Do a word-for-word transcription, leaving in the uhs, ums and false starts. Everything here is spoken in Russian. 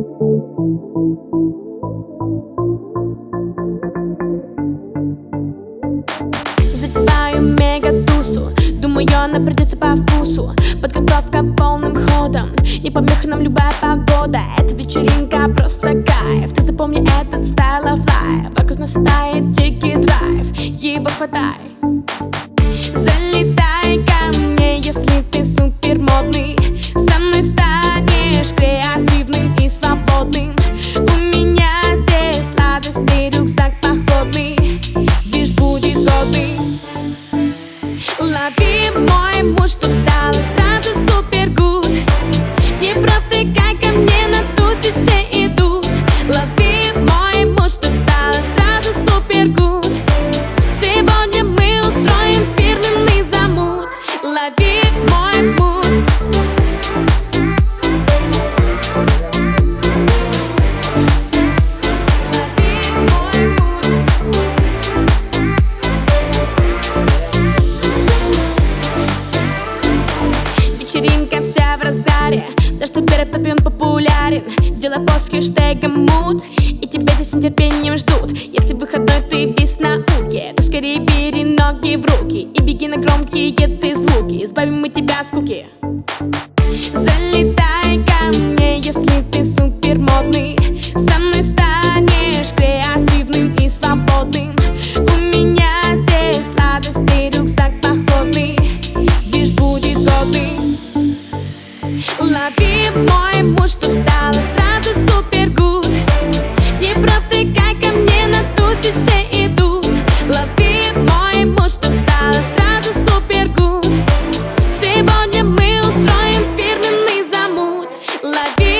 Затеваю мега-тусу, думаю, она придется по вкусу. Подготовка полным ходом, не помеха нам любая погода. Эта вечеринка просто кайф, ты запомни этот стайл of life. Вокруг нас летает дикий драйв, ей-бо хватай. Залетай ко мне, если ты супер модный. Со мной станешь креативным и свободным. У меня здесь сладости, рюкзак походный, лишь будет годный. Лови мой муж, чтоб стало сразу супер гуд. Не провтыкай ко мне, на тусе все идут. Лови мой муж, чтоб стало сразу супер гуд. Сегодня мы устроим фирменный замут. Лови мой муд. Вечеринка вся в разгаре, да что теперь в топе он популярен. Сделай пост с хэштегом муд, и тебя здесь с нетерпением ждут. Если выходной ты весь в науке, то скорее бери ноги в руки и беги на громкие ты звуки. Избавим мы тебя от скуки. Залетай ко мне, если ты супер модный. Со мной станешь креативным и свободным. У меня здесь сладости, рюкзак походный, лишь будет годный. Лови мой муж, чтоб стало сразу супер гуд. Не провтыкай ко мне, на тусе все идут. Лови мой муж, чтоб стало сразу супер гуд. Сегодня мы устроим фирменный замут. Лови